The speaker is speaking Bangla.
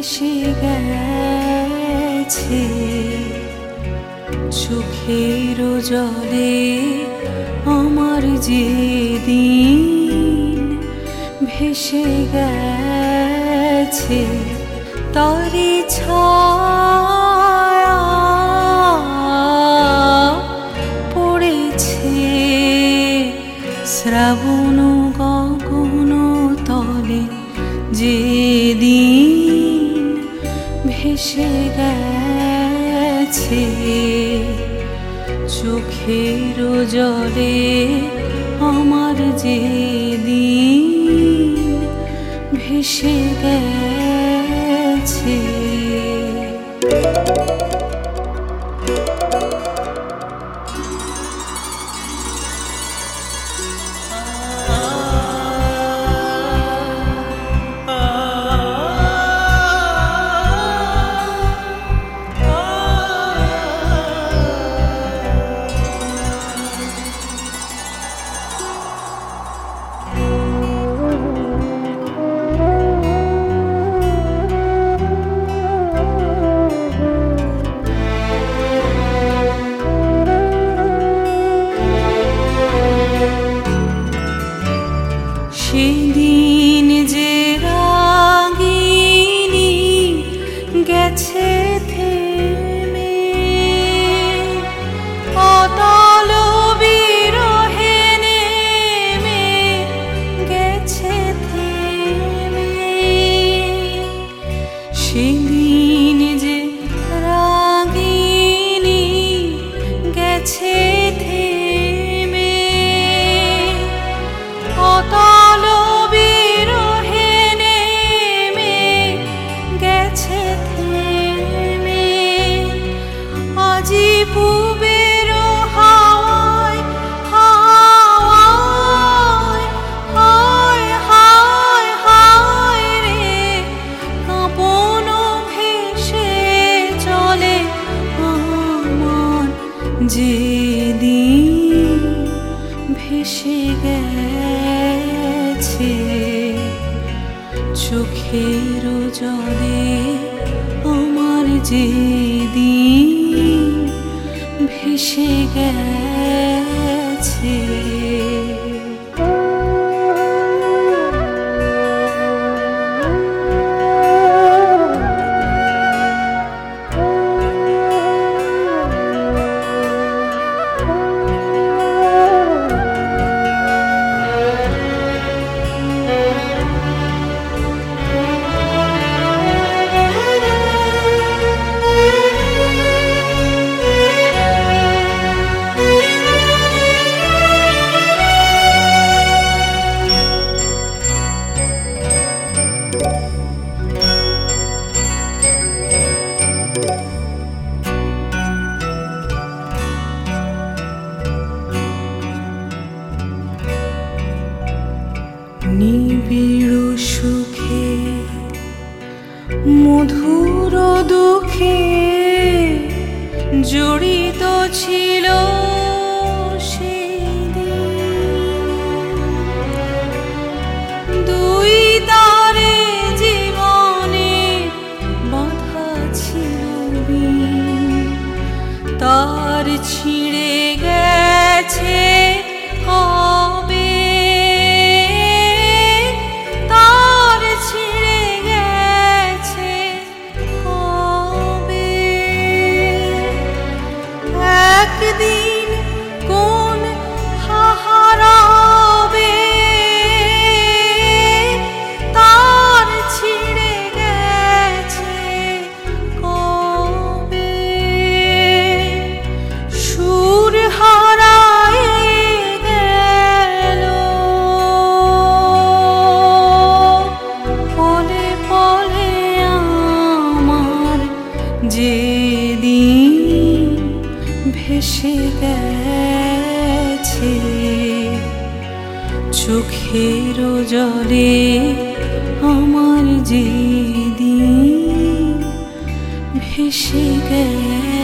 ভেসে গেছে চোখের জলে আমার যেদিন ভেসে গেছে তারি ছায়া পড়েছে শ্রাবণ গগন তলে যেদিন ভেসে গেছে চোখের জলে আমার যেদিন ভেসে গেছে সেদিন যে রাগিনী গেছে থেমে অতল বিরহে নেমে গেছে থেমে সেদিন যে রাগিনী গেছে থেমে অতল বিরহে নেমে গেছে থেমে আজি পুবের হাওয়ায় হাওয়ায় হায় হায় হায় রে কাঁপন ভেসে চলে আমার যেদিন ভেসে গেছে চোখের জলে আমার যেদিন ভেসে গেছে নিবিড় সুখে মধুর দুঃখে জড়িত ছিল সেদিন দুই তারে জীবনে বাঁধা ছিল বিন তার ছিঁড়ে গেছে কবে একদিন কোন হারাবে তার ছিঁড়ে গেছে কবে সুর হারায় গেল পলে পলে আমার যেদিন ভেসে গেছে চোখের জলে আমার যেদিন ভেসে গেছে।